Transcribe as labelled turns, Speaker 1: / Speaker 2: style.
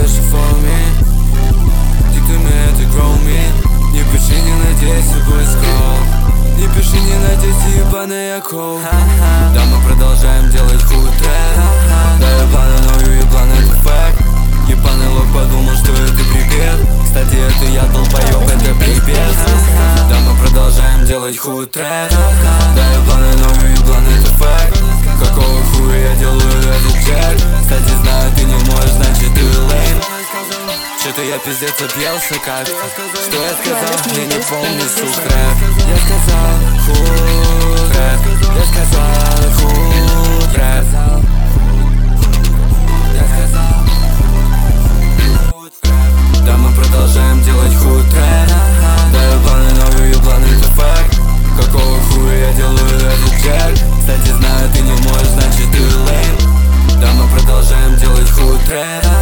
Speaker 1: she for me. Диктуй мне это, grow me. Не пиши, не надейся, будь скол. Не пиши, не надейся, ебаный кол. Да, мы продолжаем делать хуй трек. Да, ебаный, ебаный, это факт. Ебаный лох подумал, что это припев. Кстати, это я, долбоёб, это припев. Да, мы продолжаем делать хуй трек. Да, ебаный, ебаный, это факт. Какого хуя я делаю этот трек? Кстати, знаю, ты не можешь, значит ты лейм. Что-то я пиздец объелся как. Что я сказал? Я не помню, сука. Я сказал хуй рэп. Я сказал хуй рэп. Я сказал хуй рэп. Да, мы продолжаем делать хуй рэп. Да, ебаный, ебаный, это факт. Какого хуя я делаю этот трек? Кстати, знаю, ты не можешь, значит ты лейм. Да, мы продолжаем делать хуй рэп.